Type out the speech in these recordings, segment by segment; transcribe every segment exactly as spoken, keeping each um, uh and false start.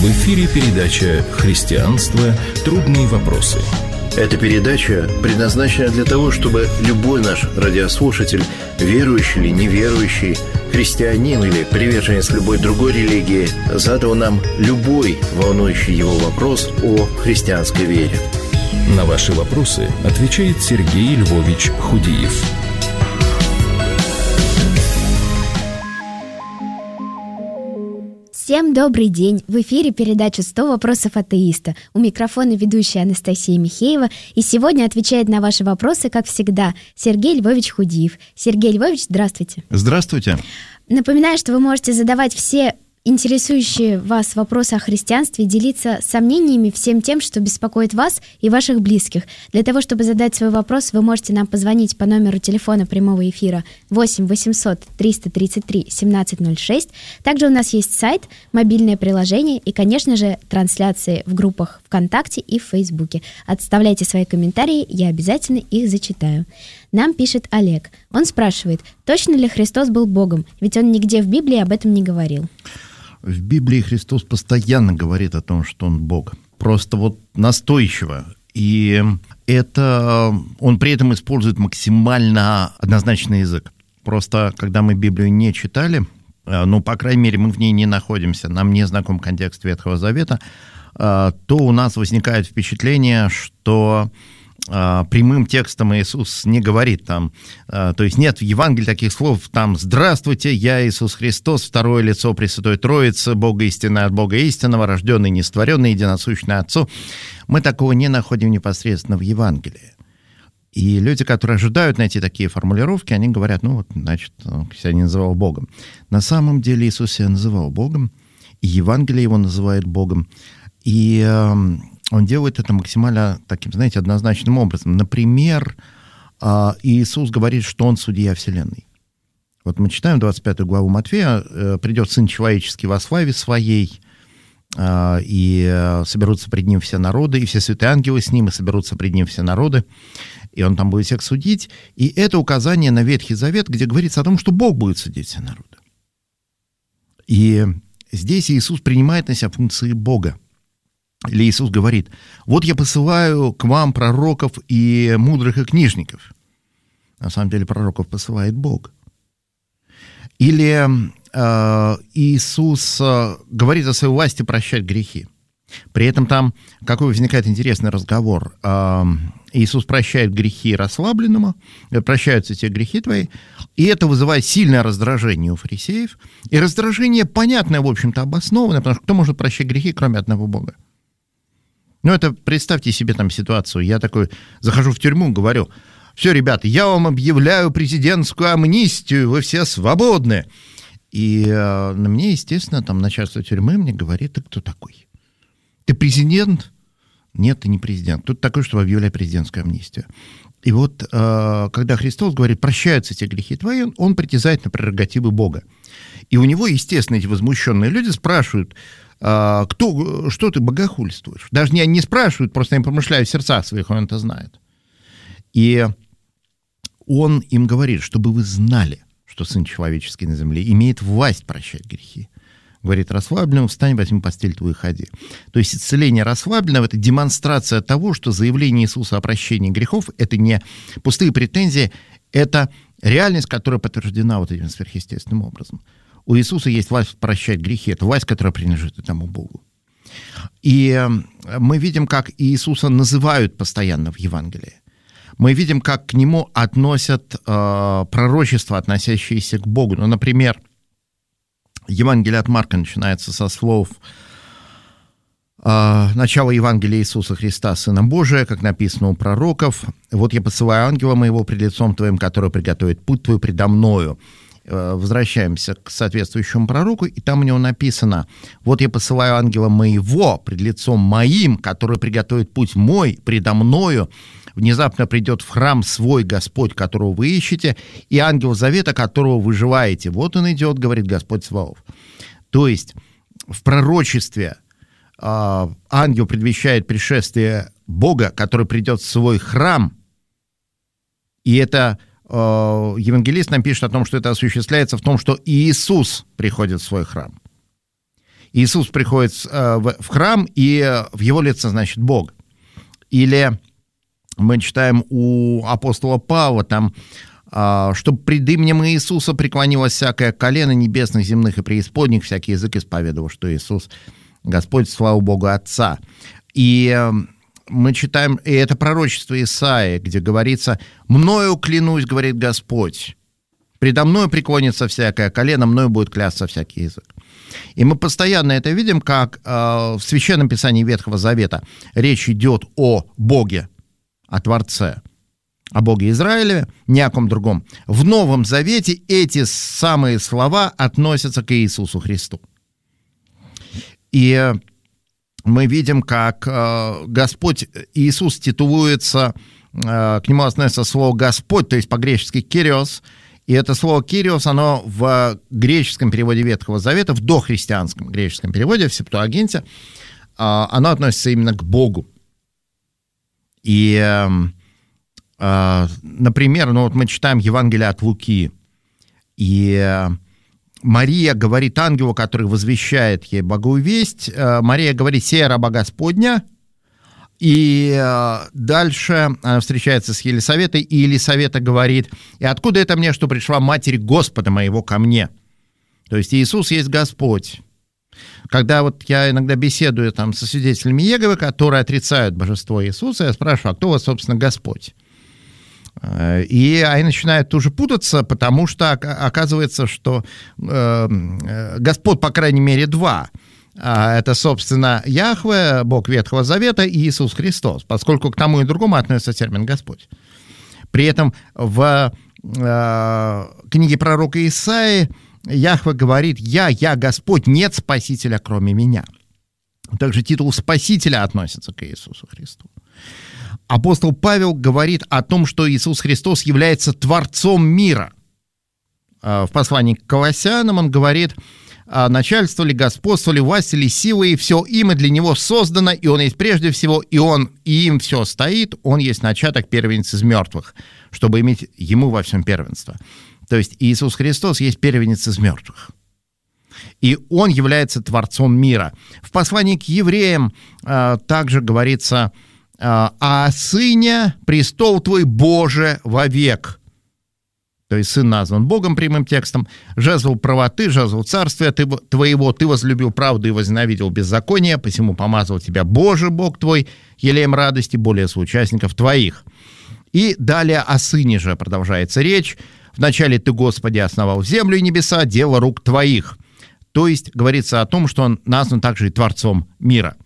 В эфире передача «Христианство. Трудные вопросы». Эта передача предназначена для того, чтобы любой наш радиослушатель, верующий или неверующий, христианин или приверженец любой другой религии, задал нам любой волнующий его вопрос о христианской вере. На ваши вопросы отвечает Сергей Львович Худиев. Всем добрый день! В эфире передача «сто вопросов атеиста». У микрофона ведущая Анастасия Михеева. И сегодня отвечает на ваши вопросы, как всегда, Сергей Львович Худиев. Сергей Львович, здравствуйте. Здравствуйте. Напоминаю, что вы можете задавать все интересующие вас вопросы о христианстве, делиться сомнениями, всем тем, что беспокоит вас и ваших близких. Для того, чтобы задать свой вопрос, вы можете нам позвонить по номеру телефона прямого эфира восемь восемьсот триста тридцать три семнадцать ноль шесть. Также у нас есть сайт, мобильное приложение и, конечно же, трансляции в группах ВКонтакте и в Фейсбуке. Отставляйте свои комментарии, я обязательно их зачитаю. Нам пишет Олег. Он спрашивает, точно ли Христос был Богом? Ведь он нигде в Библии об этом не говорил. В Библии Христос постоянно говорит о том, что Он Бог. Просто вот настойчиво. И это Он при этом использует максимально однозначный язык. Просто когда мы Библию не читали, ну, по крайней мере, мы в ней не находимся, нам не знаком контекст Ветхого Завета, то у нас возникает впечатление, что прямым текстом Иисус не говорит там, то есть нет в Евангелии таких слов, там «Здравствуйте, я Иисус Христос, второе лицо Пресвятой Троицы, Бога истинный от Бога истинного, рожденный, нестворенный, единосущный Отцу». Мы такого не находим непосредственно в Евангелии. И люди, которые ожидают найти такие формулировки, они говорят, ну вот, значит, он себя не называл Богом. На самом деле Иисус себя называл Богом, и Евангелие его называет Богом, и Он делает это максимально таким, знаете, однозначным образом. Например, Иисус говорит, что Он судья вселенной. Вот мы читаем двадцать пятую главу Матфея, «Придет Сын Человеческий во славе Своей, и соберутся пред Ним все народы, и все святые ангелы с Ним, и соберутся пред Ним все народы, и Он там будет всех судить». И это указание на Ветхий Завет, где говорится о том, что Бог будет судить все народы. И здесь Иисус принимает на себя функции Бога. Или Иисус говорит, вот я посылаю к вам пророков и мудрых и книжников. На самом деле пророков посылает Бог. Или э, Иисус э, говорит о своей власти прощать грехи. При этом там какой возникает интересный разговор. Э, Иисус прощает грехи расслабленному, прощаются те грехи твои, и это вызывает сильное раздражение у фарисеев. И раздражение понятное, в общем-то, обоснованное, потому что кто может прощать грехи, кроме одного Бога? Ну, это представьте себе там ситуацию. Я такой захожу в тюрьму, говорю, все, ребята, я вам объявляю президентскую амнистию, вы все свободны. И э, на мне, естественно, там начальство тюрьмы мне говорит, ты кто такой? Ты президент? Нет, ты не президент. Кто ты такой, чтобы объявлять президентскую амнистию? И вот, э, когда Христос говорит, прощаются те грехи твои, он, он притязает на прерогативы Бога. И у него, естественно, эти возмущенные люди спрашивают, Кто, что ты богохульствуешь? Даже не, не спрашивают, просто они помышляют в сердцах своих, он это знает. И он им говорит, чтобы вы знали, что Сын Человеческий на земле имеет власть прощать грехи. Говорит, расслабленного, встань, возьми постель твою и ходи. То есть исцеление расслабленного – это демонстрация того, что заявление Иисуса о прощении грехов – это не пустые претензии, это реальность, которая подтверждена вот этим сверхъестественным образом. У Иисуса есть власть прощать грехи. Это власть, которая принадлежит этому Богу. И мы видим, как Иисуса называют постоянно в Евангелии. Мы видим, как к Нему относят э, пророчества, относящиеся к Богу. Ну, например, Евангелие от Марка начинается со слов э, начало Евангелия Иисуса Христа, Сына Божия, как написано у пророков. «Вот я посылаю ангела моего пред лицом твоим, который приготовит путь твой предо мною». Возвращаемся к соответствующему пророку, и там у него написано, вот я посылаю ангела моего пред лицом моим, который приготовит путь мой предо мною, внезапно придет в храм свой Господь, которого вы ищете, и ангел завета, которого вы желаете. Вот он идет, говорит Господь Саваоф. То есть в пророчестве э, ангел предвещает пришествие Бога, который придет в свой храм, и это евангелист нам пишет о том, что это осуществляется в том, что Иисус приходит в свой храм. Иисус приходит в храм, и в его лице, значит, Бог. Или мы читаем у апостола Павла, там, чтобы пред именем Иисуса преклонилось всякое колено небесных, земных и преисподних, всякий язык исповедовал, что Иисус Господь, слава Богу Отца. И мы читаем, и это пророчество Исаии, где говорится: «Мною клянусь, говорит Господь, предо мною преклонится всякое колено, мною будет клясться всякий язык». И мы постоянно это видим, как э, в Священном Писании Ветхого Завета речь идет о Боге, о Творце, о Боге Израилеве, ни о ком другом. В Новом Завете эти самые слова относятся к Иисусу Христу. И мы видим, как э, Господь Иисус титулуется, э, к нему относится слово «Господь», то есть по-гречески «кириос». И это слово «кириос», оно в греческом переводе Ветхого Завета, в дохристианском греческом переводе, в Септуагинте, э, оно относится именно к Богу. И, э, э, например, ну вот мы читаем Евангелие от Луки, и э, Мария говорит ангелу, который возвещает ей благую весть, э, Мария говорит: «Сея раба Господня». И э, дальше она встречается с Елисаветой, и Елисавета говорит: «И откуда это мне, что пришла Матерь Господа моего ко мне?» То есть Иисус есть Господь. Когда вот я иногда беседую там со свидетелями Иеговы, которые отрицают божество Иисуса, я спрашиваю: «А кто у вас, собственно, Господь?» И они начинают тоже путаться, потому что оказывается, что э, Господь, по крайней мере, два. Это, собственно, Яхве, Бог Ветхого Завета, и Иисус Христос, поскольку к тому и другому относится термин «Господь». При этом в э, книге пророка Исаии Яхве говорит: «Я, я Господь, нет Спасителя, кроме меня». Также титул Спасителя относится к Иисусу Христу. Апостол Павел говорит о том, что Иисус Христос является Творцом мира. В послании к Колоссянам он говорит: «Начальство ли, господство ли, власть ли, сила, и все им и для него создано, и он есть прежде всего, и он, и им все стоит, он есть начаток, первенец из мертвых, чтобы иметь ему во всем первенство». То есть Иисус Христос есть первенец из мертвых. И он является Творцом мира. В послании к евреям а, также говорится: «А Сыне престол твой, Боже, вовек». То есть Сын назван Богом прямым текстом. «Жезл правоты, жезл царствия ты, твоего, ты возлюбил правду и возненавидел беззаконие, посему помазал тебя Боже, Бог твой, елеем радости более соучастников твоих». И далее о Сыне же продолжается речь. «Вначале ты, Господи, основал землю и небеса, дело рук твоих». То есть говорится о том, что он назван также и Творцом мира.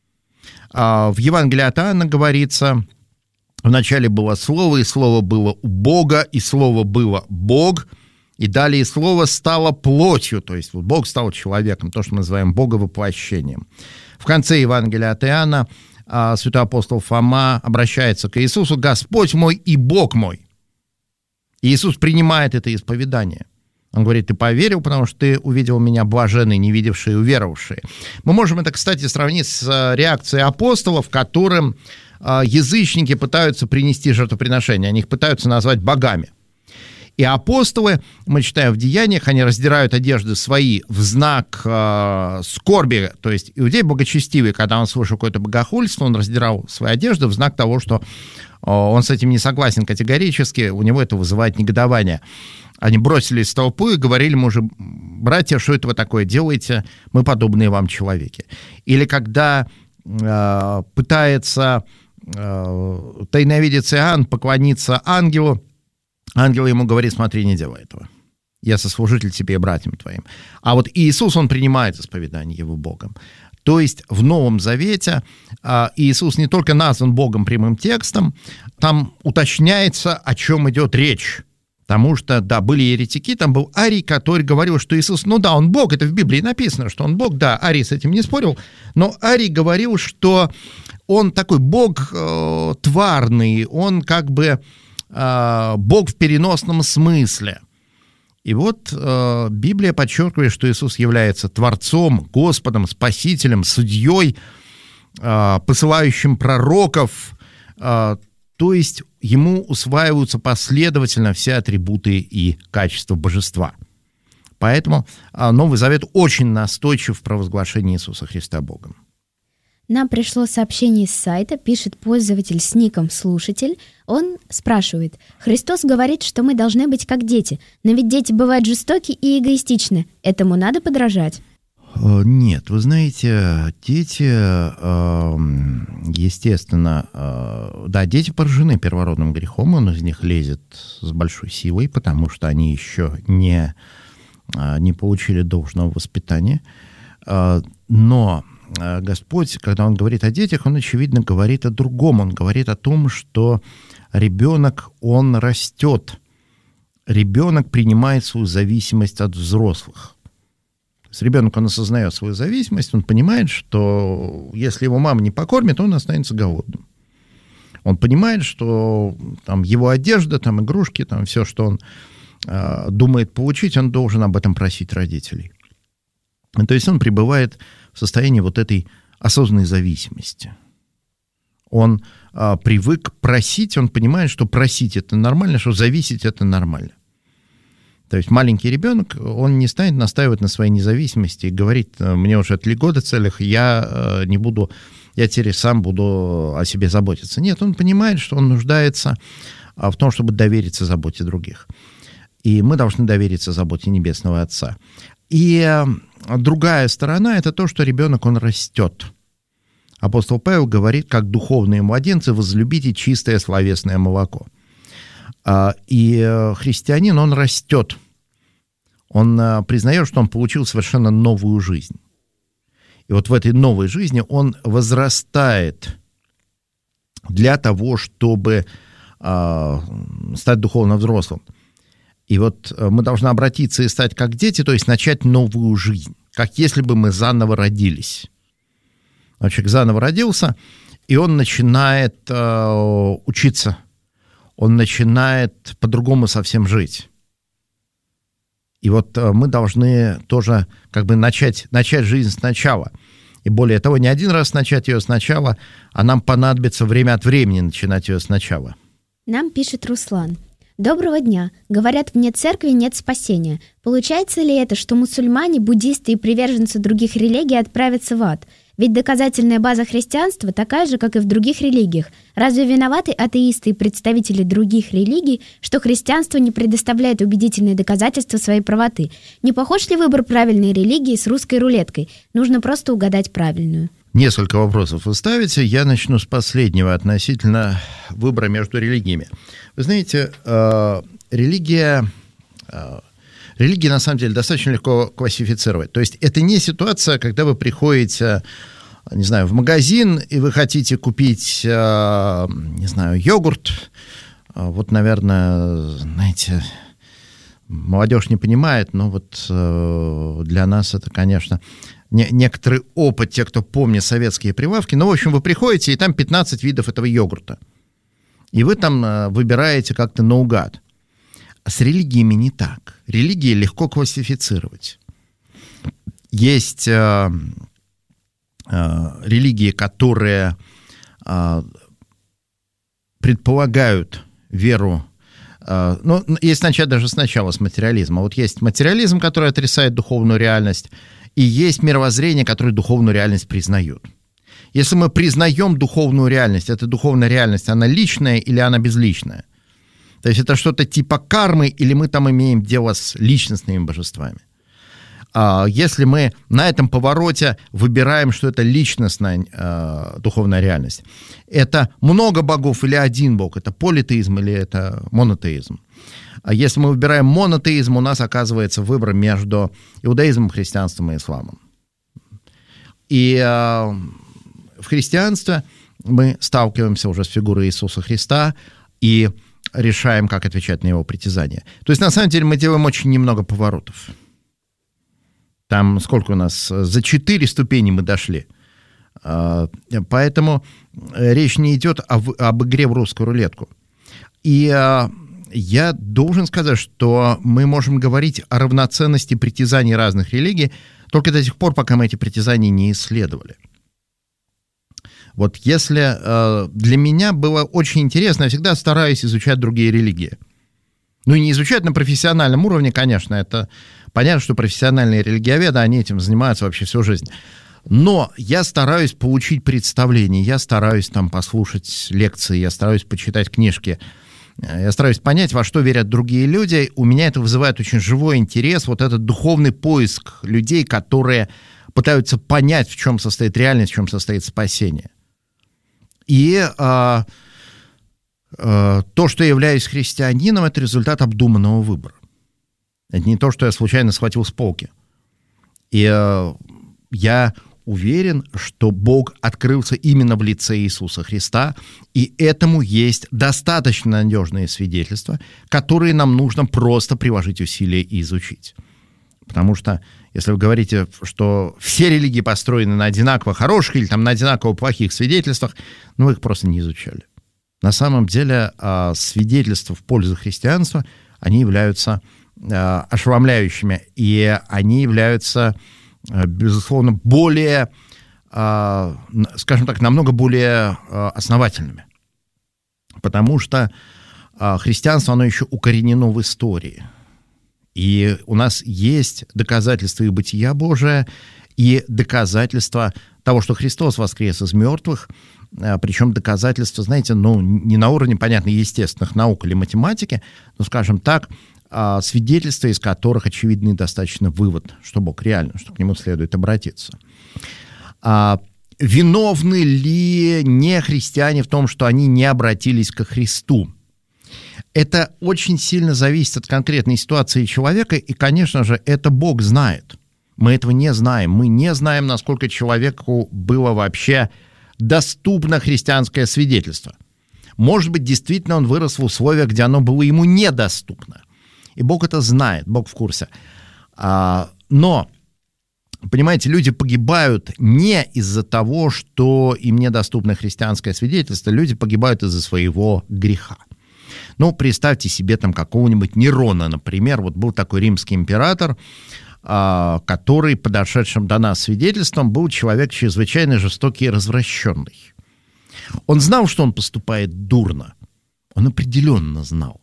В Евангелии от Иоанна говорится: «Вначале было Слово, и Слово было у Бога, и Слово было Бог, и далее Слово стало плотью», то есть вот Бог стал человеком, то, что мы называем Боговоплощением. В конце Евангелия от Иоанна святой апостол Фома обращается к Иисусу: «Господь мой и Бог мой». И Иисус принимает это исповедание. Он говорит: «Ты поверил, потому что ты увидел меня, блаженный, не видевший и уверовавший». Мы можем это, кстати, сравнить с реакцией апостолов, которым язычники пытаются принести жертвоприношения, они их пытаются назвать богами. И апостолы, мы читаем в Деяниях, они раздирают одежды свои в знак э, скорби, то есть иудей благочестивый, когда он слышал какое-то богохульство, он раздирал свои одежды в знак того, что э, он с этим не согласен категорически, у него это вызывает негодование. Они бросились в толпу и говорили ему уже: «Братья, что это вы такое делаете? Мы подобные вам человеки». Или когда э, пытается э, тайновидец Иоанн поклониться ангелу, ангел ему говорит: «Смотри, не делай этого. Я сослужитель тебе и братьям твоим». А вот Иисус, он принимает исповедание его Богом. То есть в Новом Завете э, Иисус не только назван Богом прямым текстом, там уточняется, о чем идет речь. Потому что, да, были еретики, там был Арий, который говорил, что Иисус, ну да, он Бог, это в Библии написано, что он Бог, да, Арий с этим не спорил, но Арий говорил, что он такой Бог э, тварный, он как бы э, Бог в переносном смысле. И вот э, Библия подчеркивает, что Иисус является Творцом, Господом, Спасителем, Судьей, э, посылающим пророков, э, то есть ему усваиваются последовательно все атрибуты и качества божества. Поэтому Новый Завет очень настойчив в провозглашении Иисуса Христа Богом. Нам пришло сообщение с сайта, пишет пользователь с ником «Слушатель». Он спрашивает: «Христос говорит, что мы должны быть как дети, но ведь дети бывают жестоки и эгоистичны. Этому надо подражать?» Нет, вы знаете, дети, естественно, да, дети поражены первородным грехом, он из них лезет с большой силой, потому что они еще не, не получили должного воспитания. Но Господь, когда Он говорит о детях, Он, очевидно, говорит о другом. Он говорит о том, что ребенок, он растет. Ребенок принимает свою зависимость от взрослых. То есть ребенок, он осознает свою зависимость, он понимает, что если его мама не покормит, он останется голодным. Он понимает, что там, его одежда, там, игрушки, там, все, что он э, думает получить, он должен об этом просить родителей. То есть он пребывает в состоянии вот этой осознанной зависимости. Он а, привык просить, он понимает, что просить это нормально, что зависеть это нормально. То есть маленький ребенок, он не станет настаивать на своей независимости и говорить: мне уже от года целых, я не буду, я теперь сам буду о себе заботиться. Нет, он понимает, что он нуждается в том, чтобы довериться заботе других. И мы должны довериться заботе Небесного Отца. И другая сторона — это то, что ребенок, он растет. Апостол Павел говорит: как духовные младенцы, возлюбите чистое словесное молоко. И христианин, он растет. Он признает, что он получил совершенно новую жизнь. И вот в этой новой жизни он возрастает для того, чтобы стать духовно взрослым. И вот мы должны обратиться и стать как дети, то есть начать новую жизнь, как если бы мы заново родились. Человек заново родился, и он начинает э, учиться, он начинает по-другому совсем жить. И вот э, мы должны тоже как бы начать, начать жизнь сначала. И более того, не один раз начать ее сначала, а нам понадобится время от времени начинать ее сначала. Нам пишет Руслан: «Доброго дня. Говорят, вне церкви нет спасения. Получается ли это, что мусульмане, буддисты и приверженцы других религий отправятся в ад? Ведь доказательная база христианства такая же, как и в других религиях. Разве виноваты атеисты и представители других религий, что христианство не предоставляет убедительные доказательства своей правоты? Не похож ли выбор правильной религии с русской рулеткой? Нужно просто угадать правильную». Несколько вопросов вы ставите. Я начну с последнего относительно выбора между религиями. Вы знаете, э, религия, э, религии на самом деле достаточно легко классифицировать. То есть это не ситуация, когда вы приходите, не знаю, в магазин, и вы хотите купить, э, не знаю, йогурт. Вот, наверное, знаете, молодежь не понимает, но вот э, для нас это, конечно... некоторый опыт, те, кто помнит советские прилавки. Ну, в общем, вы приходите, и там пятнадцать видов этого йогурта. И вы там выбираете как-то наугад. А с религиями не так. Религии легко классифицировать. Есть э, э, религии, которые э, предполагают веру. Э, ну, если начать даже сначала с материализма. Вот есть материализм, который отрицает духовную реальность, и есть мировоззрение, которое духовную реальность признает. Если мы признаем духовную реальность, эта духовная реальность, она личная или она безличная? То есть это что-то типа кармы, или мы там имеем дело с личностными божествами? Если мы на этом повороте выбираем, что это личностная э, духовная реальность, это много богов или один бог, это политеизм или это монотеизм. А если мы выбираем монотеизм, у нас оказывается выбор между иудаизмом, христианством и исламом. И э, в христианстве мы сталкиваемся уже с фигурой Иисуса Христа и решаем, как отвечать на его притязания. То есть, на самом деле, мы делаем очень немного поворотов. Там сколько у нас? За четыре ступени мы дошли. Поэтому речь не идет об, об игре в русскую рулетку. И я должен сказать, что мы можем говорить о равноценности притязаний разных религий только до тех пор, пока мы эти притязания не исследовали. Вот если для меня было очень интересно, я всегда стараюсь изучать другие религии. Ну и не изучать на профессиональном уровне, конечно, это Понятно, что профессиональные религиоведы, они этим занимаются вообще всю жизнь. Но я стараюсь получить представление, я стараюсь там послушать лекции, я стараюсь почитать книжки, я стараюсь понять, во что верят другие люди. У меня это вызывает очень живой интерес, вот этот духовный поиск людей, которые пытаются понять, в чем состоит реальность, в чем состоит спасение. И а, а, то, что я являюсь христианином, это результат обдуманного выбора. Это не то, что я случайно схватил с полки. И а, я уверен, что Бог открылся именно в лице Иисуса Христа, и этому есть достаточно надежные свидетельства, которые нам нужно просто приложить усилия и изучить. Потому что, если вы говорите, что все религии построены на одинаково хороших или там, на одинаково плохих свидетельствах, ну, вы их просто не изучали. На самом деле свидетельства в пользу христианства, они являются ошеломляющими, и они являются, безусловно, более, скажем так, намного более основательными. Потому что христианство, оно еще укоренено в истории. И у нас есть доказательства и бытия Божия, и доказательства того, что Христос воскрес из мертвых, причем доказательства, знаете, ну, не на уровне, понятно, естественных наук или математики, но, скажем так, свидетельства, из которых очевидный достаточно вывод, что Бог реален, что к Нему следует обратиться. А виновны ли не христиане в том, что они не обратились ко Христу? Это очень сильно зависит от конкретной ситуации человека, и, конечно же, это Бог знает. Мы этого не знаем. Мы не знаем, насколько человеку было вообще доступно христианское свидетельство. Может быть, действительно он вырос в условиях, где оно было ему недоступно. И Бог это знает, Бог в курсе. Но, понимаете, люди погибают не из-за того, что им недоступно христианское свидетельство, люди погибают из-за своего греха. Ну, представьте себе там какого-нибудь Нерона, например. Вот был такой римский император, который, подошедшим до нас свидетельством, был человек чрезвычайно жестокий и развращенный. Он знал, что он поступает дурно. Он определенно знал.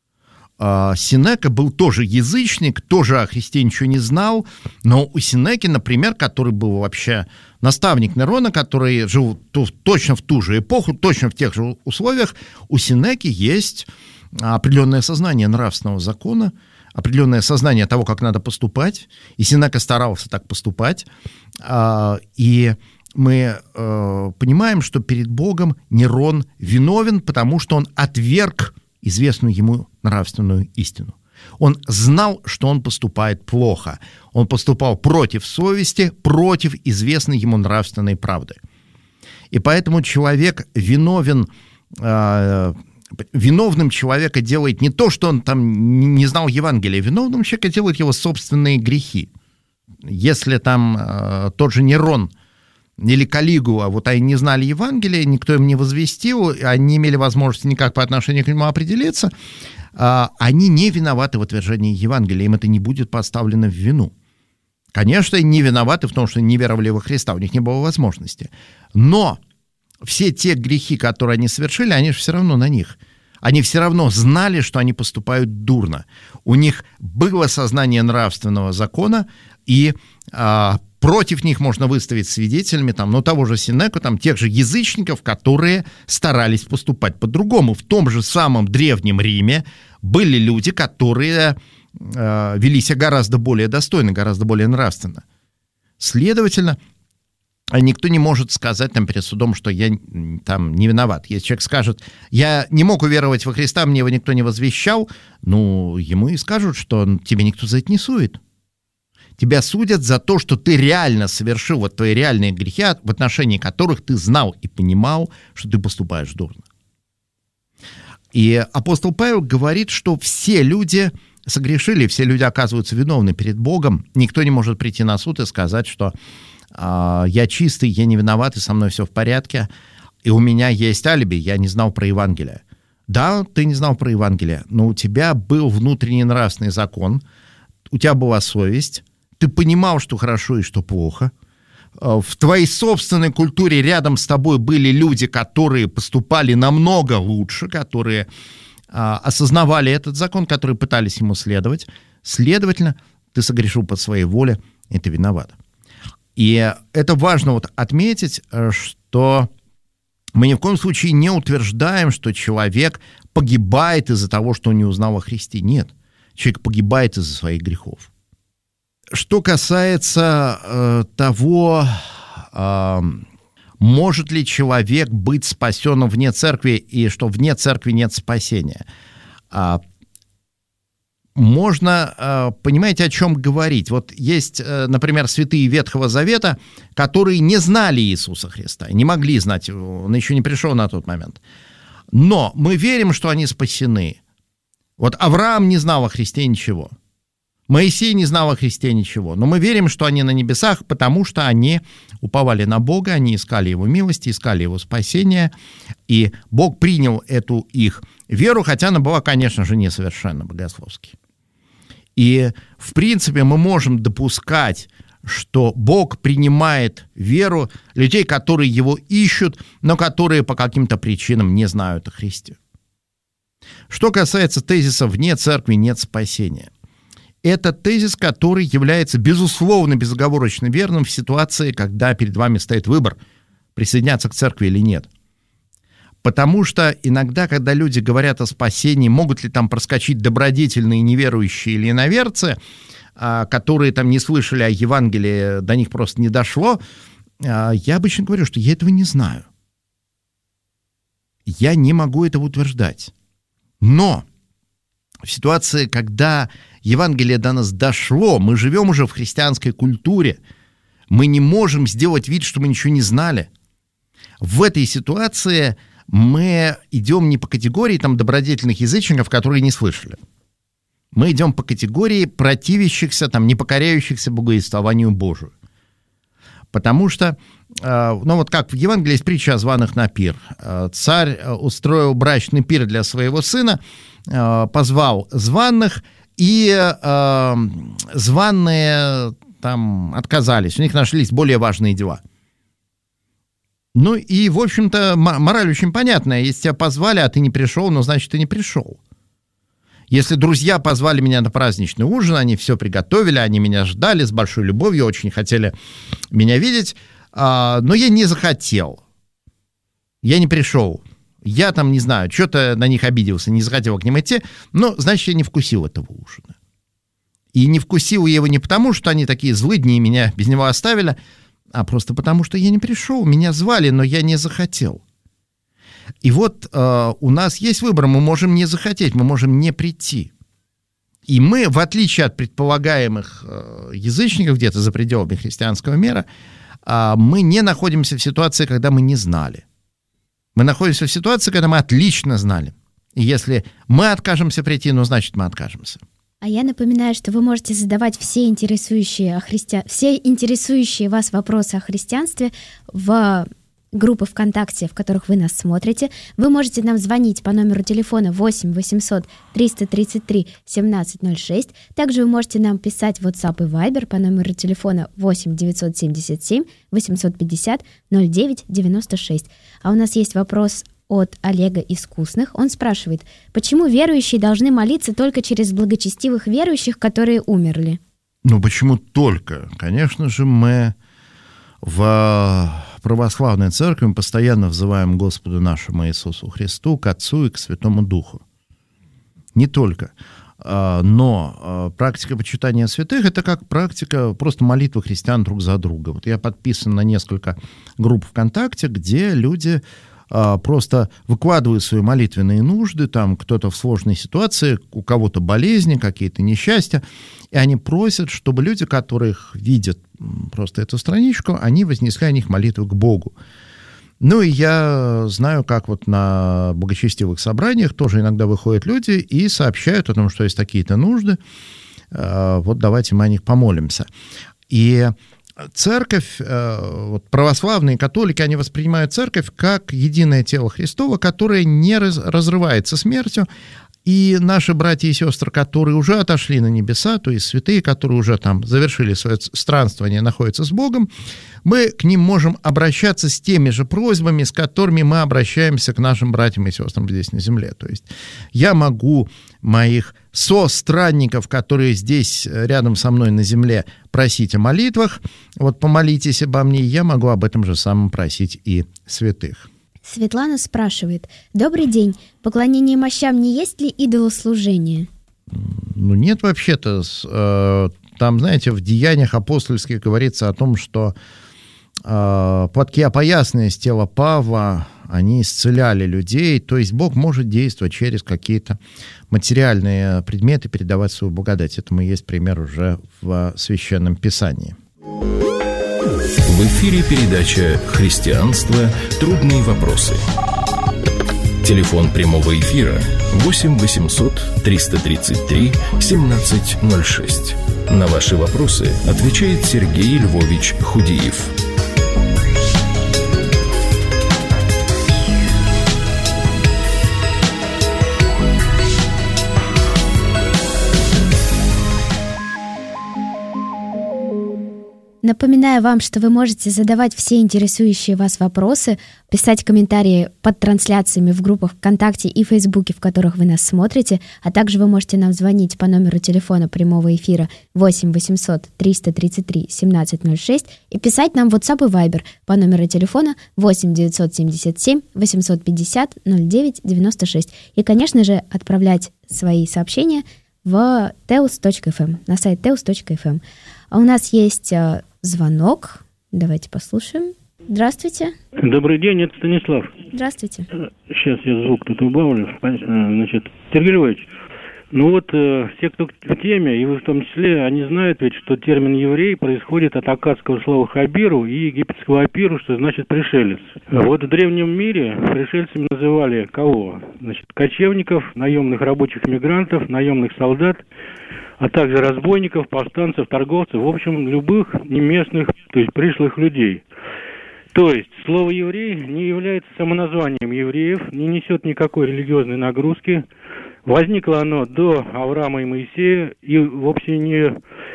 Сенека был тоже язычник, тоже о Христе ничего не знал, но у Сенеки, например, который был вообще наставник Нерона, который жил точно в ту же эпоху, точно в тех же условиях, у Сенеки есть определенное сознание нравственного закона, определенное сознание того, как надо поступать, и Сенека старался так поступать, и мы понимаем, что перед Богом Нерон виновен, потому что он отверг известную ему нравственную истину. Он знал, что он поступает плохо. Он поступал против совести, против известной ему нравственной правды. И поэтому человек виновен, э, виновным человека делает не то, что он там не знал Евангелия, виновным человека делают его собственные грехи. Если там э, тот же Нерон или Калигула, вот они не знали Евангелия, никто им не возвестил, они не имели возможности никак по отношению к нему определиться, они не виноваты в отвержении Евангелия, им это не будет поставлено в вину. Конечно, не виноваты в том, что не веровали во Христа, у них не было возможности. Но все те грехи, которые они совершили, они же все равно на них. Они все равно знали, что они поступают дурно. У них было сознание нравственного закона, и а, против них можно выставить свидетелями там, ну, того же Сенеку, там, тех же язычников, которые старались поступать по-другому. В том же самом Древнем Риме были люди, которые а, вели себя гораздо более достойно, гораздо более нравственно. Следовательно, никто не может сказать там перед судом, что я там не виноват. Если человек скажет, я не мог уверовать во Христа, мне его никто не возвещал, ну, ему и скажут, что тебе никто за это не судит. Тебя судят за то, что ты реально совершил вот твои реальные грехи, в отношении которых ты знал и понимал, что ты поступаешь дурно. И апостол Павел говорит, что все люди согрешили, все люди оказываются виновны перед Богом. Никто не может прийти на суд и сказать, что э, я чистый, я не виноват, и со мной все в порядке, и у меня есть алиби, я не знал про Евангелие. Да, ты не знал про Евангелие, но у тебя был внутренний нравственный закон, у тебя была совесть, ты понимал, что хорошо и что плохо. В твоей собственной культуре рядом с тобой были люди, которые поступали намного лучше, которые а, осознавали этот закон, которые пытались ему следовать. Следовательно, ты согрешил по своей воле, и ты виноват. И это важно вот отметить, что мы ни в коем случае не утверждаем, что человек погибает из-за того, что он не узнал о Христе. Нет, человек погибает из-за своих грехов. Что касается э, того, э, может ли человек быть спасенным вне церкви, и что вне церкви нет спасения. Э, можно, э, понимаете, о чем говорить. Вот есть, э, например, святые Ветхого Завета, которые не знали Иисуса Христа, не могли знать его, он еще не пришел на тот момент. Но мы верим, что они спасены. Вот Авраам не знал о Христе ничего. Моисей не знал о Христе ничего, но мы верим, что они на небесах, потому что они уповали на Бога, они искали Его милости, искали Его спасения, и Бог принял эту их веру, хотя она была, конечно же, несовершенна богословски. И, в принципе, мы можем допускать, что Бог принимает веру людей, которые Его ищут, но которые по каким-то причинам не знают о Христе. Что касается тезиса «вне церкви нет спасения», это тезис, который является, безусловно, безоговорочно верным в ситуации, когда перед вами стоит выбор, присоединяться к церкви или нет. Потому что иногда, когда люди говорят о спасении, могут ли там проскочить добродетельные неверующие или иноверцы, которые там не слышали о Евангелии, до них просто не дошло, я обычно говорю, что я этого не знаю. Я не могу этого утверждать. Но в ситуации, когда Евангелие до нас дошло, мы живем уже в христианской культуре, мы не можем сделать вид, что мы ничего не знали. В этой ситуации мы идем не по категории там, добродетельных язычников, которые не слышали. Мы идем по категории противящихся, там, непокоряющихся богоиствованию Божию. Потому что, ну вот как в Евангелии есть притча о званых на пир. Царь устроил брачный пир для своего сына, позвал званых, и э, званые там отказались, у них нашлись более важные дела. Ну и, в общем-то, мораль очень понятная. Если тебя позвали, а ты не пришел, ну, значит, ты не пришел. Если друзья позвали меня на праздничный ужин, они все приготовили, они меня ждали с большой любовью, очень хотели меня видеть, э, но я не захотел. Я не пришел. Я там, не знаю, что-то на них обиделся, не захотел к ним идти, но, значит, я не вкусил этого ужина. И не вкусил я его не потому, что они такие злыдни и меня без него оставили, а просто потому, что я не пришел, меня звали, но я не захотел. И вот э, у нас есть выбор, мы можем не захотеть, мы можем не прийти. И мы, в отличие от предполагаемых э, язычников где-то за пределами христианского мира, э, мы не находимся в ситуации, когда мы не знали. Мы находимся в ситуации, когда мы отлично знали. И если мы откажемся прийти, ну, значит, мы откажемся. А я напоминаю, что вы можете задавать все интересующие, о христи... все интересующие вас вопросы о христианстве в группы ВКонтакте, в которых вы нас смотрите. Вы можете нам звонить по номеру телефона восемь восемьсот триста тридцать три семнадцать ноль шесть. Также вы можете нам писать в WhatsApp и Viber по номеру телефона восемь девятьсот семьдесят семь восемьсот пятьдесят ноль девять девяносто шесть. А у нас есть вопрос от Олега Искусных. Он спрашивает, почему верующие должны молиться только через благочестивых верующих, которые умерли? Ну, почему только? Конечно же, мы в православной церкви постоянно взываем Господу нашему Иисусу Христу, к Отцу и к Святому Духу. Не только. Но практика почитания святых – это как практика просто молитвы христиан друг за друга. Вот я подписан на несколько групп ВКонтакте, где люди просто выкладывают свои молитвенные нужды, там кто-то в сложной ситуации, у кого-то болезни, какие-то несчастья, и они просят, чтобы люди, которых видят просто эту страничку, они вознесли о них молитву к Богу. Ну и я знаю, как вот на благочестивых собраниях тоже иногда выходят люди и сообщают о том, что есть такие-то нужды, вот давайте мы о них помолимся. И церковь, вот православные католики, они воспринимают церковь как единое тело Христово, которое не разрывается смертью, И наши братья и сестры, которые уже отошли на небеса, то есть святые, которые уже там завершили свое странствование, находятся с Богом, мы к ним можем обращаться с теми же просьбами, с которыми мы обращаемся к нашим братьям и сестрам здесь на земле. То есть я могу моих состранников, которые здесь рядом со мной на земле, просить о молитвах. Вот помолитесь обо мне, я могу об этом же самом просить и святых. Светлана спрашивает: добрый день, поклонение мощам не есть ли идолослужение? Ну нет, вообще-то. Там, знаете, в Деяниях апостольских говорится о том, что э, платки опоясные с тела Павла, они исцеляли людей. То есть Бог может действовать через какие-то материальные предметы, передавать свою благодать. Этому есть пример уже в Священном Писании. В эфире передача «Христианство. Трудные вопросы». Телефон прямого эфира восемь восемьсот триста тридцать три семнадцать ноль шесть. На ваши вопросы отвечает Сергей Львович Худиев. Напоминаю вам, что вы можете задавать все интересующие вас вопросы, писать комментарии под трансляциями в группах ВКонтакте и Фейсбуке, в которых вы нас смотрите, а также вы можете нам звонить по номеру телефона прямого эфира восемь восемьсот триста тридцать три семнадцать ноль шесть и писать нам в WhatsApp и Viber по номеру телефона восемь девятьсот семьдесят семь восемьсот пятьдесят ноль девять девяносто шесть. И, конечно же, отправлять свои сообщения в теус точка эф эм, на сайт теус точка эф эм. А у нас есть э, звонок. Давайте послушаем. Здравствуйте. Добрый день, это Станислав. Здравствуйте. Сейчас я звук тут убавлю. Значит, Сергей Львович, ну вот э, все, кто в теме, и вы в том числе, они знают ведь, что термин «еврей» происходит от аккадского слова «хабиру» и египетского «апиру», что значит «пришелец». Вот в древнем мире пришельцами называли кого? Значит, кочевников, наемных рабочих мигрантов, наемных солдат, а также разбойников, повстанцев, торговцев, в общем, любых неместных, то есть пришлых людей. То есть слово «еврей» не является самоназванием евреев, не несет никакой религиозной нагрузки. Возникло оно до Авраама и Моисея и вовсе не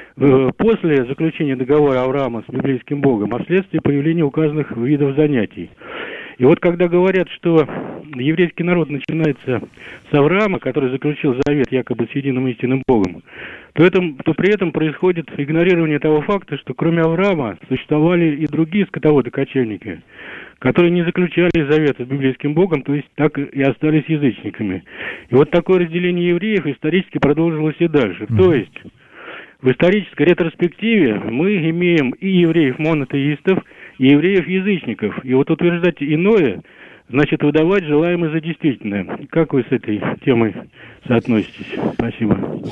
после заключения договора Авраама с библейским Богом, а вследствие появления указанных видов занятий. И вот когда говорят, что еврейский народ начинается с Авраама, который заключил завет якобы с единым истинным Богом, то, это, то при этом происходит игнорирование того факта, что кроме Авраама существовали и другие скотоводы-кочевники, которые не заключали завета с библейским Богом, то есть так и остались язычниками. И вот такое разделение евреев исторически продолжилось и дальше. Mm-hmm. То есть в исторической ретроспективе мы имеем и евреев-монотеистов, и евреев-язычников. И вот утверждать иное, значит выдавать желаемое за действительное. Как вы с этой темой соотноситесь? Спасибо.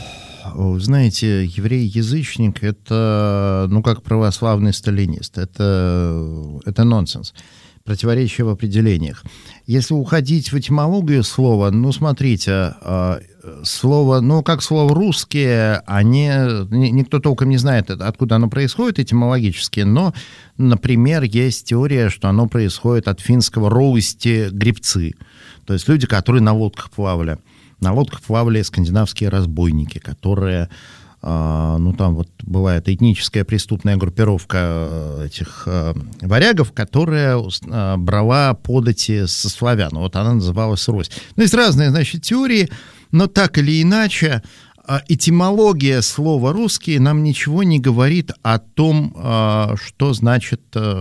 Знаете, еврей-язычник — это, ну, как православный сталинист. Это, это нонсенс, противоречие в определениях. Если уходить в этимологию слова, ну, смотрите, слово, ну, как слово «русские», они, никто толком не знает, откуда оно происходит этимологически, но, например, есть теория, что оно происходит от финского «роусти» — гребцы, то есть люди, которые на лодках плавали. На лодках плавали скандинавские разбойники, которые, ну, там вот бывает этническая преступная группировка этих варягов, которая брала подати со славян. Вот она называлась Русь. Ну, есть разные, значит, теории, но так или иначе этимология слова «русский» нам ничего не говорит о том, что значит,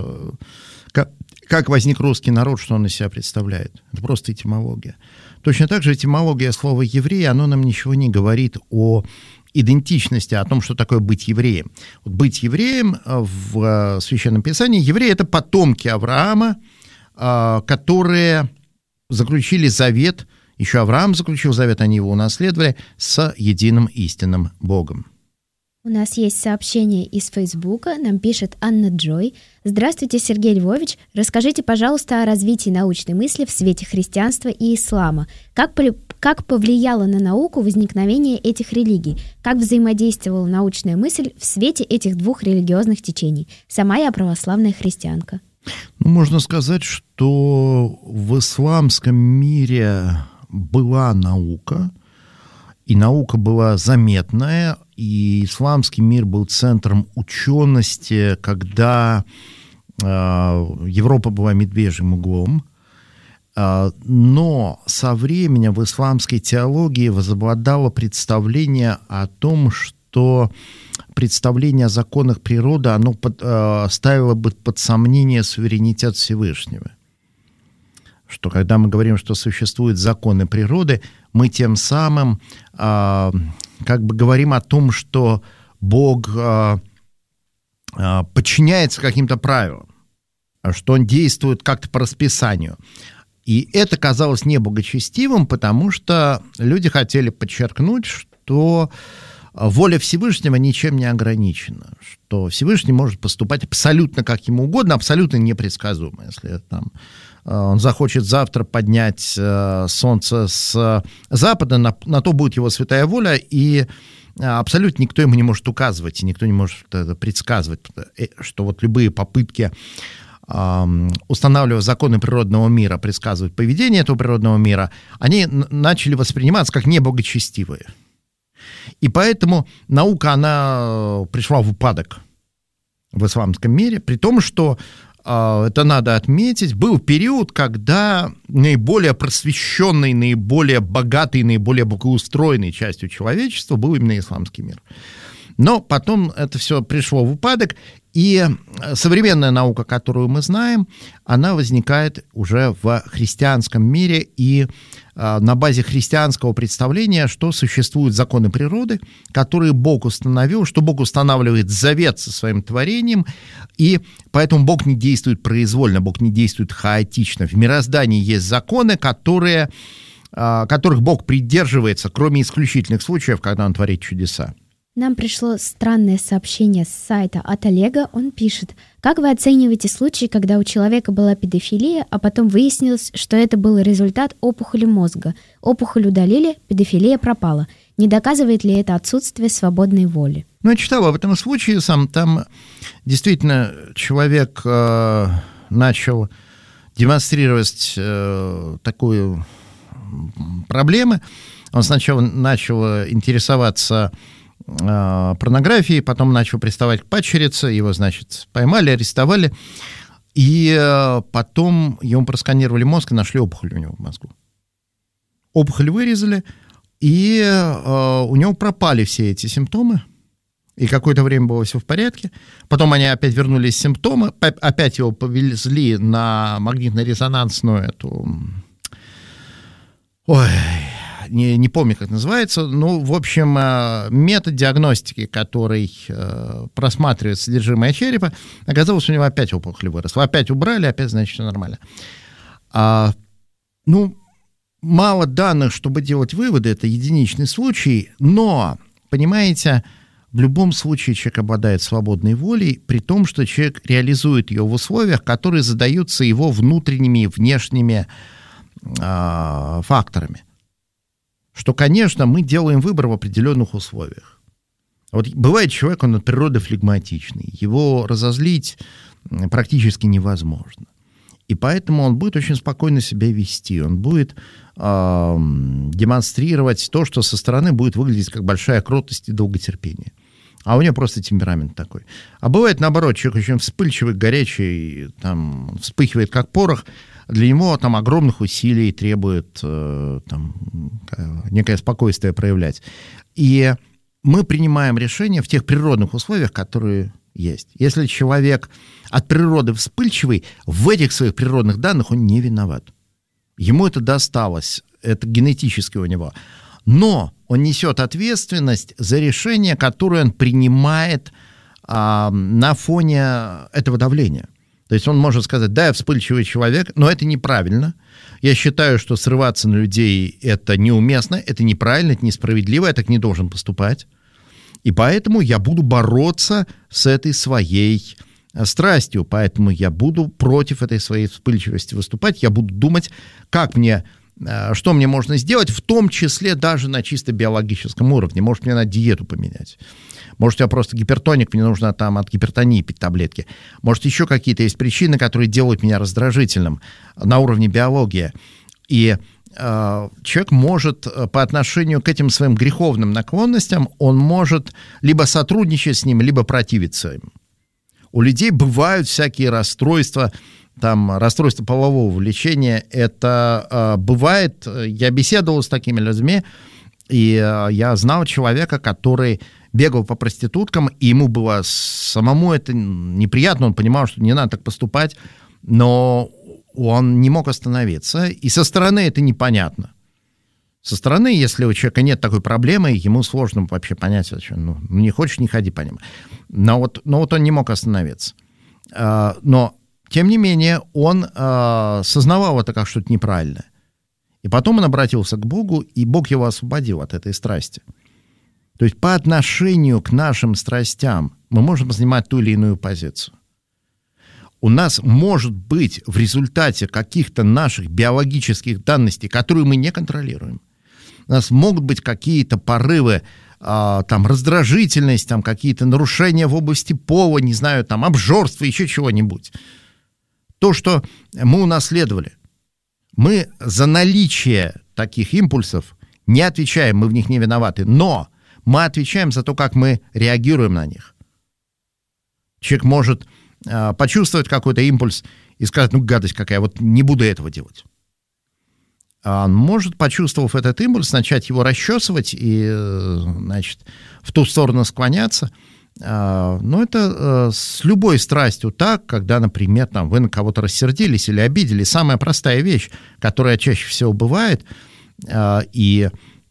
как возник русский народ, что он из себя представляет. Это просто этимология. Точно так же этимология слова «еврей», оно нам ничего не говорит о идентичности, о том, что такое быть евреем. Вот быть евреем в Священном Писании, евреи — это потомки Авраама, которые заключили завет, еще Авраам заключил завет, они его унаследовали, с единым истинным Богом. У нас есть сообщение из Фейсбука, нам пишет Анна Джой. Здравствуйте, Сергей Львович. Расскажите, пожалуйста, о развитии научной мысли в свете христианства и ислама. Как, как повлияло на науку возникновение этих религий? Как взаимодействовала научная мысль в свете этих двух религиозных течений? Сама я православная христианка. Ну, можно сказать, что в исламском мире была наука, и наука была заметная, и исламский мир был центром учености, когда э, Европа была медвежьим углом. Э, но со временем в исламской теологии возобладало представление о том, что представление о законах природы, оно под, э, ставило бы под сомнение суверенитет Всевышнего. Что когда мы говорим, что существуют законы природы, мы тем самым э, как бы говорим о том, что Бог э, э, подчиняется каким-то правилам, что Он действует как-то по расписанию. И это казалось неблагочестивым, потому что люди хотели подчеркнуть, что воля Всевышнего ничем не ограничена, что Всевышний может поступать абсолютно как ему угодно, абсолютно непредсказуемо. Если там он захочет завтра поднять э, солнце с запада, на, на то будет его святая воля, и абсолютно никто ему не может указывать, и никто не может это предсказывать, что вот любые попытки, э, устанавливая законы природного мира, предсказывать поведение этого природного мира, они начали восприниматься как неблагочестивые. И поэтому наука, она пришла в упадок в исламском мире, при том, что это надо отметить, был период, когда наиболее просвещенной, наиболее богатой, наиболее благоустроенной частью человечества был именно исламский мир. Но потом это все пришло в упадок, и современная наука, которую мы знаем, она возникает уже в христианском мире и на базе христианского представления, что существуют законы природы, которые Бог установил, что Бог устанавливает завет со своим творением, и поэтому Бог не действует произвольно, Бог не действует хаотично. В мироздании есть законы, которые, которых Бог придерживается, кроме исключительных случаев, когда Он творит чудеса. Нам пришло странное сообщение с сайта от Олега. Он пишет: как вы оцениваете случаи, когда у человека была педофилия, а потом выяснилось, что это был результат опухоли мозга? Опухоль удалили, педофилия пропала. Не доказывает ли это отсутствие свободной воли? Ну, я читал об этом случае сам. Там действительно человек э, начал демонстрировать э, такую проблему. Он сначала начал интересоваться порнографией, потом начал приставать к падчерице, его, значит, поймали, арестовали, и потом ему просканировали мозг и нашли опухоль у него в мозгу. Опухоль вырезали, и у него пропали все эти симптомы, и какое-то время было все в порядке. Потом они опять вернулись симптомы, опять его повезли на магнитно-резонансную эту... Ой... Не, не помню, как называется, ну, в общем, метод диагностики, который э, просматривает содержимое черепа, оказалось, у него опять опухоль выросла. Опять убрали, опять, значит, все нормально. А, ну, мало данных, чтобы делать выводы, это единичный случай, но, понимаете, в любом случае человек обладает свободной волей, при том, что человек реализует ее в условиях, которые задаются его внутренними и внешними э, факторами. Что, конечно, мы делаем выбор в определенных условиях. Вот бывает человек, он от природы флегматичный, его разозлить практически невозможно. И поэтому он будет очень спокойно себя вести, он будет э, демонстрировать то, что со стороны будет выглядеть как большая кротость и долготерпение. А у него просто темперамент такой. А бывает, наоборот, человек очень вспыльчивый, горячий, там, вспыхивает как порох. Для него там огромных усилий требует э, там, некое спокойствие проявлять. И мы принимаем решения в тех природных условиях, которые есть. Если человек от природы вспыльчивый, в этих своих природных данных он не виноват. Ему это досталось, это генетически у него. Но он несет ответственность за решение, которое он принимает а, на фоне этого давления. То есть он может сказать: да, я вспыльчивый человек, но это неправильно. Я считаю, что срываться на людей — это неуместно, это неправильно, это несправедливо, я так не должен поступать. И поэтому я буду бороться с этой своей страстью, поэтому я буду против этой своей вспыльчивости выступать, я буду думать, как мне, что мне можно сделать, в том числе даже на чисто биологическом уровне. Может, мне надо диету поменять. Может, я просто гипертоник, мне нужно там от гипертонии пить таблетки. Может, еще какие-то есть причины, которые делают меня раздражительным на уровне биологии. И человек может по отношению к этим своим греховным наклонностям, он может либо сотрудничать с ним, либо противиться им. У людей бывают всякие расстройства, там, расстройство полового влечения. Это бывает, я беседовал с такими людьми, и я знал человека, который бегал по проституткам, и ему было самому это неприятно, он понимал, что не надо так поступать, но он не мог остановиться, и со стороны это непонятно. Со стороны, если у человека нет такой проблемы, ему сложно вообще понять, ну, не хочешь, не ходи по ним. Но вот, но вот он не мог остановиться. Но, тем не менее, он сознавал это как что-то неправильное. И потом он обратился к Богу, и Бог его освободил от этой страсти. То есть по отношению к нашим страстям мы можем занимать ту или иную позицию. У нас может быть в результате каких-то наших биологических данностей, которые мы не контролируем, у нас могут быть какие-то порывы, а, там, раздражительность, там, какие-то нарушения в области пола, не знаю, там, обжорство, еще чего-нибудь. То, что мы унаследовали. Мы за наличие таких импульсов не отвечаем, мы в них не виноваты, но мы отвечаем за то, как мы реагируем на них. Человек может почувствовать какой-то импульс и сказать, ну, гадость какая, вот не буду этого делать. А он может, почувствовав этот импульс, начать его расчесывать и, значит, в ту сторону склоняться. Но это с любой страстью так, когда, например, там, вы на кого-то рассердились или обидели. Самая простая вещь, которая чаще всего бывает, и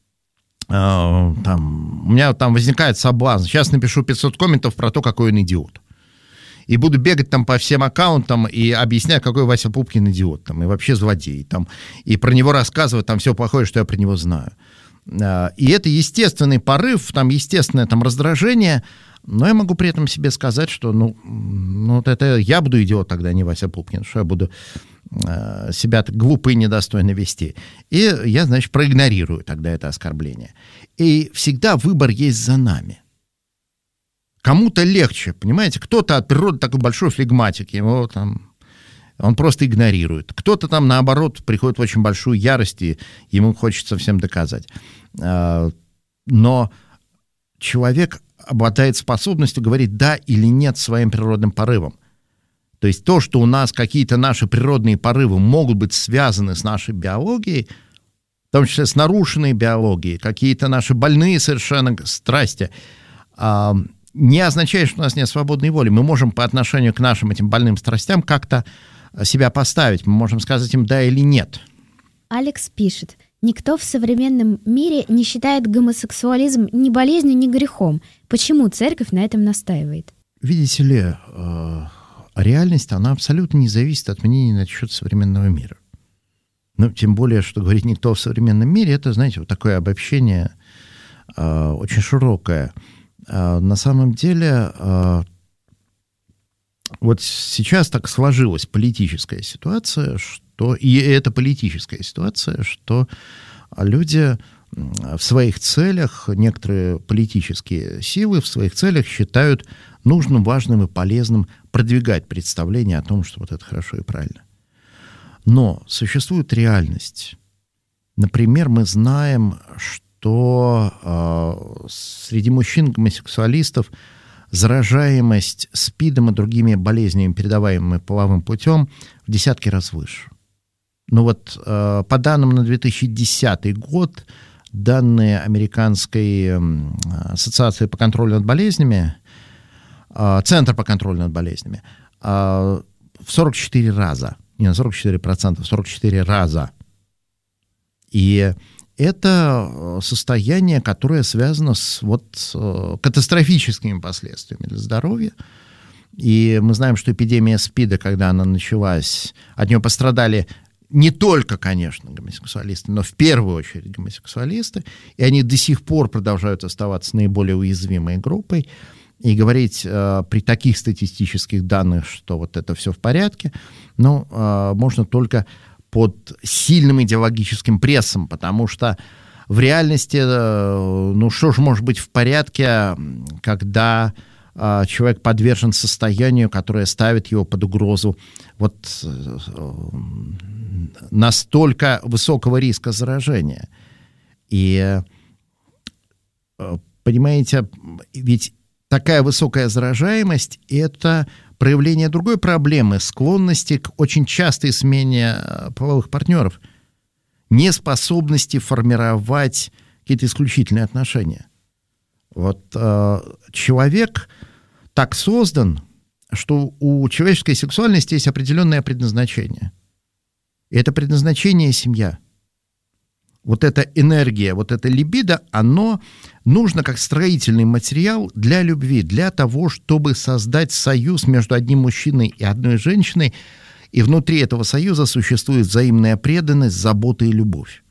там, у меня там возникает соблазн. Сейчас напишу пятьсот комментов про то, какой он идиот. И буду бегать там по всем аккаунтам и объяснять, какой Вася Пупкин идиот, там, и вообще злодей, там, и про него рассказывать там все плохое, что я про него знаю. И это естественный порыв, там, естественное там, раздражение, но я могу при этом себе сказать, что ну, ну вот это я буду идиот тогда, а не Вася Пупкин, что я буду э, себя так глупо и недостойно вести. И я, значит, проигнорирую тогда это оскорбление. И всегда выбор есть за нами. Кому-то легче, понимаете? Кто-то от природы такой большой флегматик, его там, он просто игнорирует. Кто-то там, наоборот, приходит в очень большую ярость, и ему хочется всем доказать. Но человек обладает способностью говорить «да» или «нет» своим природным порывам. То есть то, что у нас какие-то наши природные порывы могут быть связаны с нашей биологией, в том числе с нарушенной биологией, какие-то наши больные совершенно страсти, не означает, что у нас нет свободной воли. Мы можем по отношению к нашим этим больным страстям как-то себя поставить. Мы можем сказать им «да» или «нет». Алекс пишет: никто в современном мире не считает гомосексуализм ни болезнью, ни грехом. Почему церковь на этом настаивает? Видите ли, реальность, она абсолютно не зависит от мнений насчет современного мира. Ну, тем более, что говорит никто в современном мире, это, знаете, вот такое обобщение очень широкое. На самом деле, вот сейчас так сложилась политическая ситуация, что, и это политическая ситуация, что люди в своих целях, некоторые политические силы в своих целях считают нужным, важным и полезным продвигать представление о том, что вот это хорошо и правильно. Но существует реальность. Например, мы знаем, что то э, среди мужчин-гомосексуалистов заражаемость СПИДом и другими болезнями, передаваемыми половым путем, в десятки раз выше. Ну вот э, по данным на две тысячи десятый год, данные Американской э, ассоциации по контролю над болезнями, э, Центр по контролю над болезнями, э, в сорок четыре раза, не на сорок четыре процента, в сорок четыре раза. И это состояние, которое связано с вот, катастрофическими последствиями для здоровья. И мы знаем, что эпидемия СПИДа, когда она началась, от нее пострадали не только, конечно, гомосексуалисты, но в первую очередь гомосексуалисты. И они до сих пор продолжают оставаться наиболее уязвимой группой. И говорить э, при таких статистических данных, что вот это все в порядке, ну, э, можно только под сильным идеологическим прессом, потому что в реальности, ну что же может быть в порядке, когда человек подвержен состоянию, которое ставит его под угрозу вот настолько высокого риска заражения. И, понимаете, ведь такая высокая заражаемость – это проявление другой проблемы, склонности к очень частой смене половых партнеров, неспособности формировать какие-то исключительные отношения. Вот э, человек так создан, что у человеческой сексуальности есть определенное предназначение. И это предназначение — семья. Вот эта энергия, вот это либидо, оно нужно как строительный материал для любви, для того, чтобы создать союз между одним мужчиной и одной женщиной, и внутри этого союза существует взаимная преданность, забота и любовь.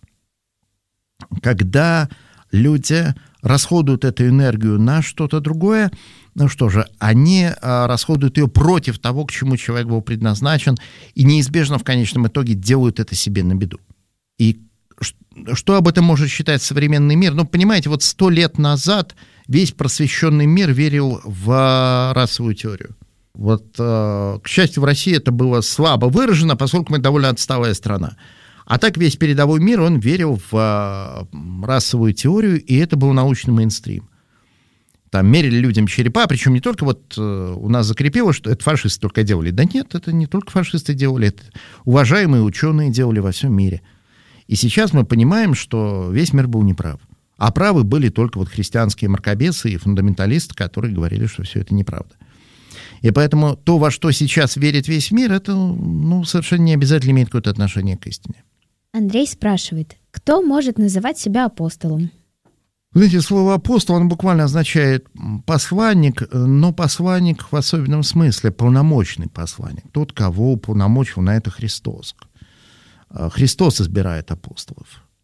Когда люди расходуют эту энергию на что-то другое, ну что же, они а, расходуют ее против того, к чему человек был предназначен, и неизбежно в конечном итоге делают это себе на беду. И что об этом может считать современный мир? Ну, понимаете, вот сто лет назад весь просвещенный мир верил в расовую теорию. Вот, э, к счастью, в России это было слабо выражено, поскольку мы довольно отсталая страна. А так весь передовой мир, он верил в э, расовую теорию, и это был научный мейнстрим. Там мерили людям черепа, причем не только вот э, у нас закрепилось, что это фашисты только делали. Да нет, это не только фашисты делали, это уважаемые ученые делали во всем мире. И сейчас мы понимаем, что весь мир был неправ. А правы были только вот христианские мракобесы и фундаменталисты, которые говорили, что все это неправда. И поэтому то, во что сейчас верит весь мир, это ну, совершенно не обязательно имеет какое-то отношение к истине. Андрей спрашивает, кто может называть себя апостолом? Знаете, слово «апостол», оно буквально означает посланник, но посланник в особенном смысле, полномочный посланник. Тот, кого уполномочил на это Христос. Христос избирает апостолов.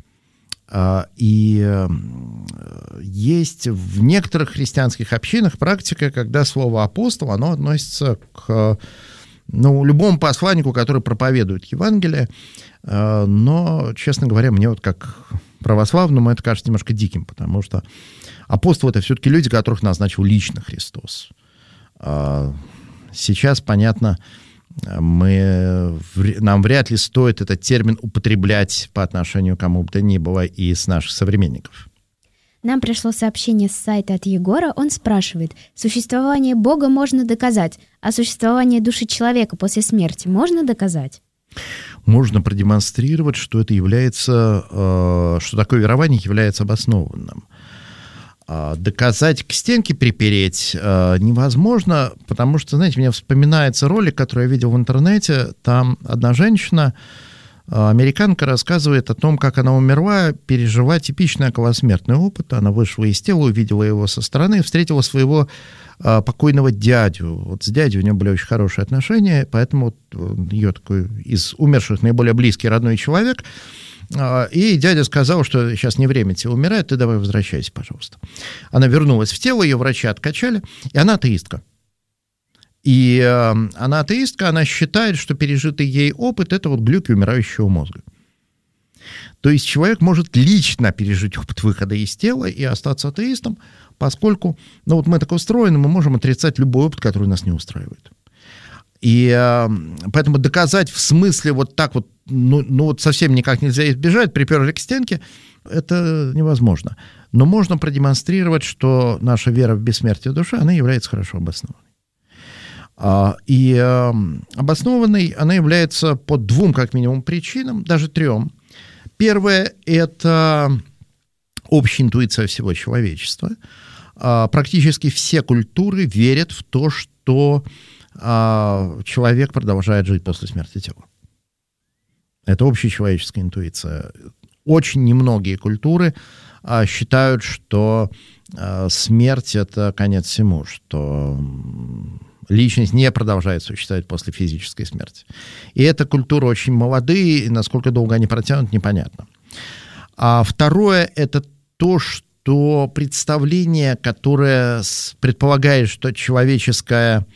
И есть в некоторых христианских общинах практика, когда слово «апостол», оно относится к ну, любому посланнику, который проповедует Евангелие. Но, честно говоря, мне вот как православному это кажется немножко диким, потому что апостолы — это все-таки люди, которых назначил лично Христос. Сейчас, понятно, мы, нам вряд ли стоит этот термин употреблять по отношению к кому бы то ни было из наших современников. Нам пришло сообщение с сайта от Егора. Он спрашивает, существование Бога можно доказать, а существование души человека после смерти можно доказать? Можно продемонстрировать, что это является, что такое верование является обоснованным. Доказать, к стенке припереть невозможно, потому что, знаете, мне вспоминается ролик, который я видел в интернете. Там одна женщина, американка, рассказывает о том, как она умерла, пережила типичный околосмертный опыт. Она вышла из тела, увидела его со стороны, встретила своего покойного дядю. Вот с дядей у нее были очень хорошие отношения, поэтому вот ее такой из умерших наиболее близкий родной человек. И дядя сказал, что сейчас не время тебе умирать, ты давай возвращайся, пожалуйста. Она вернулась в тело, ее врачи откачали, и она атеистка. И она атеистка, она считает, что пережитый ей опыт — это вот глюки умирающего мозга. То есть человек может лично пережить опыт выхода из тела и остаться атеистом, поскольку, ну вот мы так устроены, мы можем отрицать любой опыт, который нас не устраивает. И э, поэтому доказать в смысле вот так вот, ну, ну вот совсем никак нельзя избежать, приперли к стенке, это невозможно. Но можно продемонстрировать, что наша вера в бессмертие души, она является хорошо обоснованной. А, и э, обоснованной она является по двум, как минимум, причинам, даже трем. Первое – это общая интуиция всего человечества. А, практически все культуры верят в то, что человек продолжает жить после смерти тела. Это общечеловеческая интуиция. Очень немногие культуры а, считают, что а, смерть — это конец всему, что личность не продолжает существовать после физической смерти. И эта культура очень молодые, и насколько долго они протянут, непонятно. А второе — это то, что представление, которое предполагает, что человеческая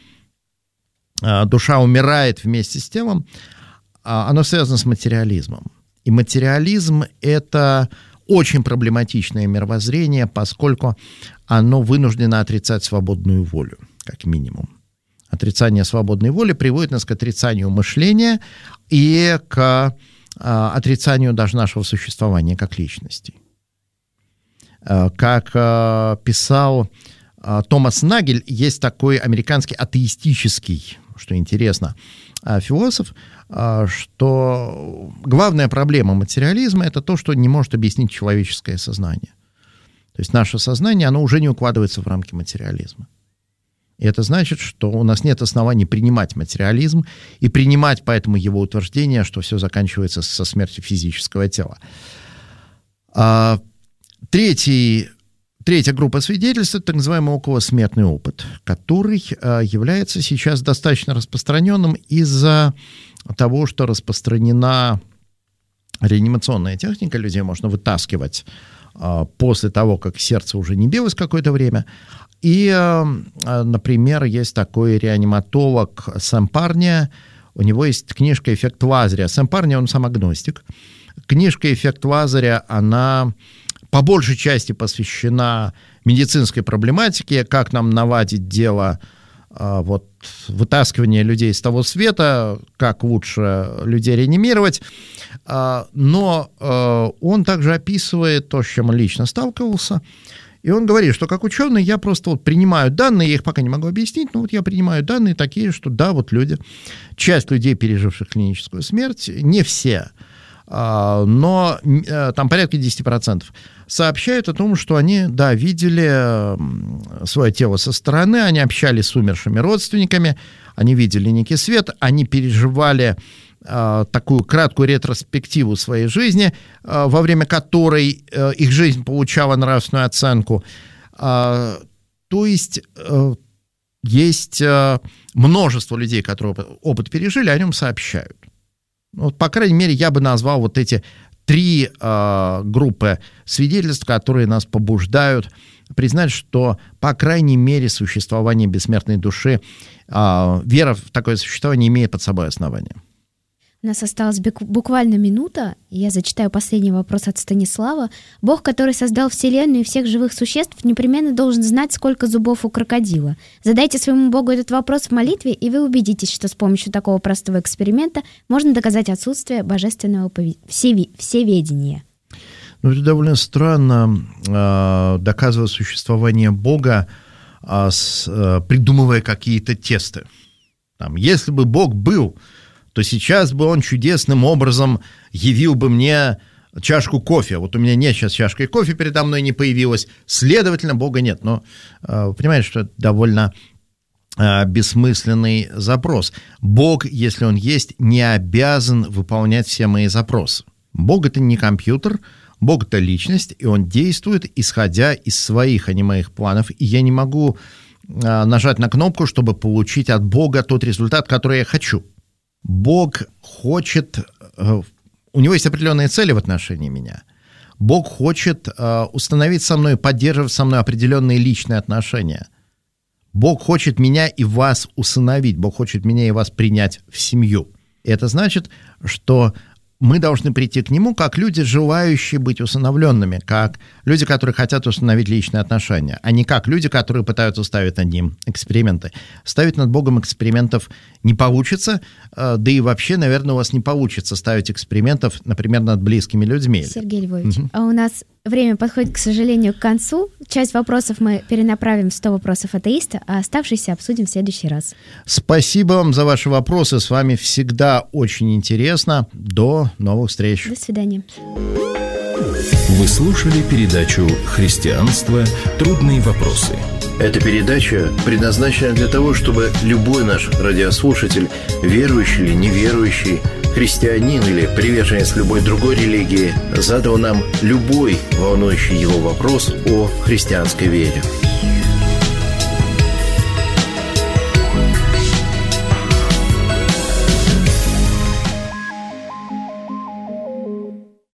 душа умирает вместе с телом, оно связано с материализмом. И материализм — это очень проблематичное мировоззрение, поскольку оно вынуждено отрицать свободную волю. как минимум. Отрицание свободной воли приводит нас к отрицанию мышления и к а, отрицанию даже нашего существования как личности. А, как а, писал а, Томас Нагель, есть такой американский атеистический, что интересно, а, философ, а, что главная проблема материализма – это то, что не может объяснить человеческое сознание. То есть наше сознание, оно уже не укладывается в рамки материализма. И это значит, что у нас нет оснований принимать материализм и принимать поэтому его утверждение, что все заканчивается со смертью физического тела. А, третий, третья группа свидетельств – это так называемый околосмертный опыт, который а, является сейчас достаточно распространенным из-за того, что распространена реанимационная техника. Людей можно вытаскивать а, после того, как сердце уже не билось какое-то время. И, например, есть такой реаниматолог Сэм Парни, у него есть книжка «Эффект Лазаря». Сэм Парни, он сам агностик. Книжка «Эффект Лазаря», она по большей части посвящена медицинской проблематике, как нам наладить дело вот, вытаскивания людей с того света, как лучше людей реанимировать. Но он также описывает то, с чем он лично сталкивался. И он говорит, что как ученый я просто вот принимаю данные, я их пока не могу объяснить, но вот я принимаю данные такие, что да, вот люди, часть людей, переживших клиническую смерть, не все, но там порядка десять процентов, сообщают о том, что они, да, видели свое тело со стороны, они общались с умершими родственниками, они видели некий свет, они переживали такую краткую ретроспективу своей жизни, во время которой их жизнь получала нравственную оценку. То есть есть множество людей, которые опыт пережили, о нем сообщают. Вот, по крайней мере, я бы назвал вот эти три группы свидетельств, которые нас побуждают признать, что, по крайней мере, существование бессмертной души, вера в такое существование имеет под собой основание. У нас осталась буквально минута, и я зачитаю последний вопрос от Станислава. Бог, который создал Вселенную и всех живых существ, непременно должен знать, сколько зубов у крокодила. Задайте своему Богу этот вопрос в молитве, и вы убедитесь, что с помощью такого простого эксперимента можно доказать отсутствие божественного всеведения. Ну, это довольно странно э, доказывать существование Бога, э, с, э, придумывая какие-то тесты. Там, если бы Бог был, то сейчас бы он чудесным образом явил бы мне чашку кофе. Вот у меня нет сейчас чашки кофе, передо мной не появилась, следовательно, Бога нет. Но вы понимаете, что это довольно бессмысленный запрос. Бог, если он есть, не обязан выполнять все мои запросы. Бог — это не компьютер, Бог — это личность, и он действует, исходя из своих, а не моих планов. И я не могу нажать на кнопку, чтобы получить от Бога тот результат, который я хочу. Бог хочет, у него есть определенные цели в отношении меня. Бог хочет установить со мной, поддерживать со мной определенные личные отношения. Бог хочет меня и вас усыновить, Бог хочет меня и вас принять в семью. И это значит, что мы должны прийти к нему как люди, желающие быть усыновленными, как люди, которые хотят установить личные отношения, а не как люди, которые пытаются ставить над ним эксперименты. Ставить над Богом экспериментов не получится, да и вообще, наверное, у вас не получится ставить экспериментов, например, над близкими людьми. Сергей Львович, угу. А у нас время подходит, к сожалению, к концу. Часть вопросов мы перенаправим в сто вопросов атеиста, а оставшиеся обсудим в следующий раз. Спасибо вам за ваши вопросы. С вами всегда очень интересно. До новых встреч. До свидания. Вы слушали передачу «Христианство. Трудные вопросы». Эта передача предназначена для того, чтобы любой наш радиослушатель, верующий или неверующий, христианин или приверженец любой другой религии, задал нам любой волнующий его вопрос о христианской вере.